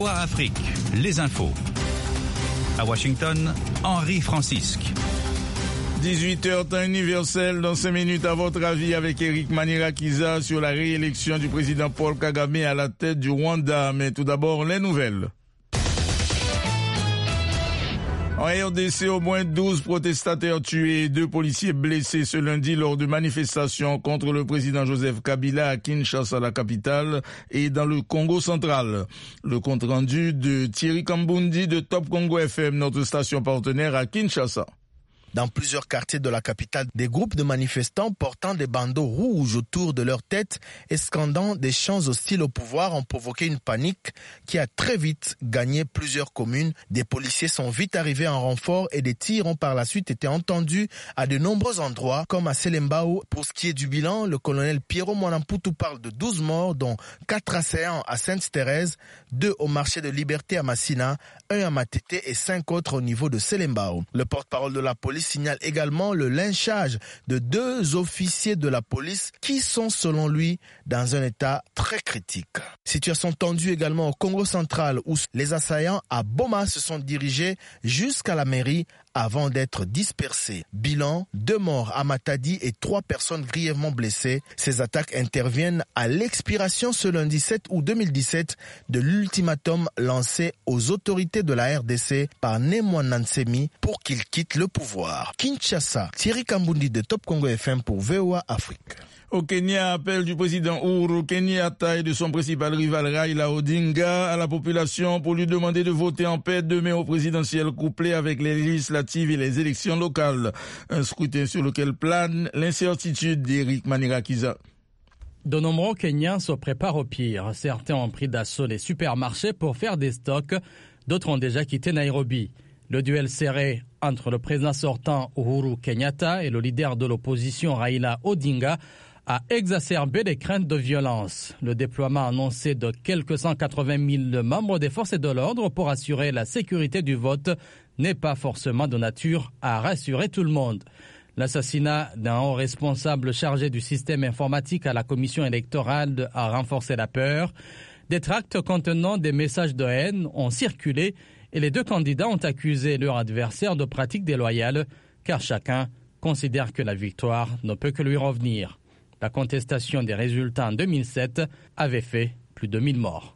Afrique, les infos. À Washington, Henri Francisque. 18h temps universel dans 5 minutes à votre avis avec Eric Manirakiza sur la réélection du président Paul Kagame à la tête du Rwanda. Mais tout d'abord, les nouvelles. En RDC, au moins 12 protestataires tués et 2 policiers blessés ce lundi lors de manifestations contre le président Joseph Kabila à Kinshasa, la capitale, et dans le Congo central. Le compte-rendu de Thierry Kambundi de Top Congo FM, notre station partenaire à Kinshasa. Dans plusieurs quartiers de la capitale, des groupes de manifestants portant des bandeaux rouges autour de leur tête et scandant des chants hostiles au pouvoir ont provoqué une panique qui a très vite gagné plusieurs communes. Des policiers sont vite arrivés en renfort et des tirs ont par la suite été entendus à de nombreux endroits, comme à Selembao. Pour ce qui est du bilan, le colonel Pierrot Mwanamputu parle de 12 morts, dont 4 assaillants à Sainte-Thérèse, 2 au marché de Liberté à Massina, 1 à Matete et 5 autres au niveau de Selembao. Le porte-parole de la police signale également le lynchage de 2 officiers de la police qui sont selon lui dans un état très critique. Situation tendue également au Congo central où les assaillants à Boma se sont dirigés jusqu'à la mairie avant d'être dispersés. Bilan, 2 morts à Matadi et 3 personnes grièvement blessées. Ces attaques interviennent à l'expiration ce lundi 7 août 2017 de l'ultimatum lancé aux autorités de la RDC par Nemwa Nansemi pour qu'il quitte le pouvoir. Kinshasa, Thierry Kambundi de Top Congo FM pour VOA Afrique. Au Kenya, appel du président Uhuru Kenyatta et de son principal rival Raila Odinga à la population pour lui demander de voter en paix demain au présidentiel couplé avec les législatives et les élections locales. Un scrutin sur lequel plane l'incertitude d'Eric Manirakiza. De nombreux Kenyans se préparent au pire. Certains ont pris d'assaut les supermarchés pour faire des stocks. D'autres ont déjà quitté Nairobi. Le duel serré entre le président sortant Uhuru Kenyatta et le leader de l'opposition Raila Odinga a exacerbé les craintes de violence. Le déploiement annoncé de quelques 180 000 membres des forces de l'ordre pour assurer la sécurité du vote n'est pas forcément de nature à rassurer tout le monde. L'assassinat d'un haut responsable chargé du système informatique à la commission électorale a renforcé la peur. Des tracts contenant des messages de haine ont circulé et les 2 candidats ont accusé leur adversaire de pratiques déloyales car chacun considère que la victoire ne peut que lui revenir. La contestation des résultats en 2007 avait fait plus de 1000 morts.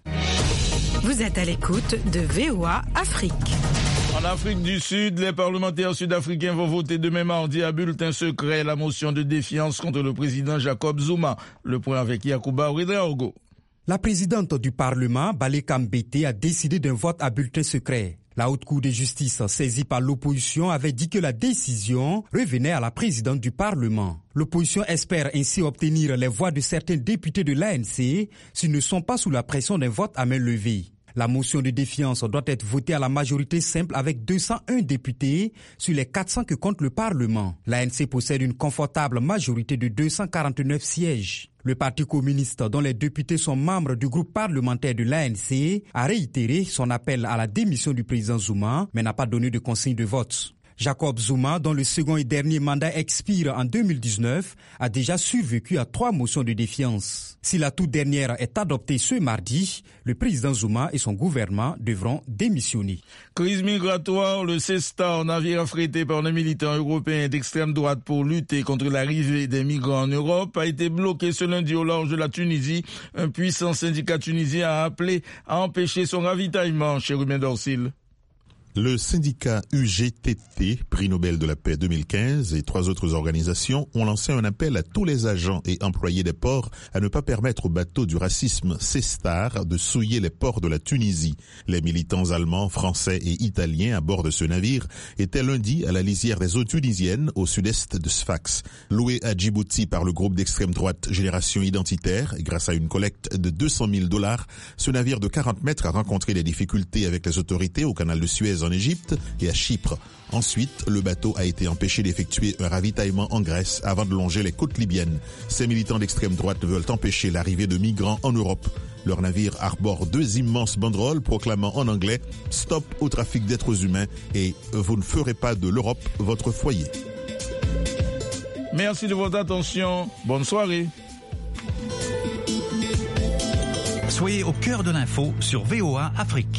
Vous êtes à l'écoute de VOA Afrique. En Afrique du Sud, les parlementaires sud-africains vont voter demain mardi à bulletin secret la motion de défiance contre le président Jacob Zuma. Le point avec Yacouba Ouedraogo. La présidente du Parlement, Baleka Mbete, a décidé d'un vote à bulletin secret. La Haute Cour de justice, saisie par l'opposition, avait dit que la décision revenait à la présidente du Parlement. L'opposition espère ainsi obtenir les voix de certains députés de l'ANC s'ils ne sont pas sous la pression d'un vote à main levée. La motion de défiance doit être votée à la majorité simple avec 201 députés sur les 400 que compte le Parlement. L'ANC possède une confortable majorité de 249 sièges. Le Parti communiste, dont les députés sont membres du groupe parlementaire de l'ANC, a réitéré son appel à la démission du président Zuma, mais n'a pas donné de consigne de vote. Jacob Zuma, dont le second et dernier mandat expire en 2019, a déjà survécu à 3 motions de défiance. Si la toute dernière est adoptée ce mardi, le président Zuma et son gouvernement devront démissionner. Crise migratoire, le Cestar, navire affrété par les militants européens d'extrême droite pour lutter contre l'arrivée des migrants en Europe, a été bloqué ce lundi au large de la Tunisie. Un puissant syndicat tunisien a appelé à empêcher son ravitaillement chez Ruben Dorsil. Le syndicat UGTT, prix Nobel de la paix 2015, et 3 autres organisations ont lancé un appel à tous les agents et employés des ports à ne pas permettre aux bateaux du racisme Cestar de souiller les ports de la Tunisie. Les militants allemands, français et italiens à bord de ce navire étaient lundi à la lisière des eaux tunisiennes au sud-est de Sfax. Loué à Djibouti par le groupe d'extrême droite Génération Identitaire, grâce à une collecte de $200 000, ce navire de 40 mètres a rencontré des difficultés avec les autorités au canal de Suez en Égypte et à Chypre. Ensuite, le bateau a été empêché d'effectuer un ravitaillement en Grèce avant de longer les côtes libyennes. Ces militants d'extrême droite veulent empêcher l'arrivée de migrants en Europe. Leur navire arbore 2 immenses banderoles proclamant en anglais « Stop au trafic d'êtres humains » et « Vous ne ferez pas de l'Europe votre foyer ». Merci de votre attention. Bonne soirée. Soyez au cœur de l'info sur VOA Afrique.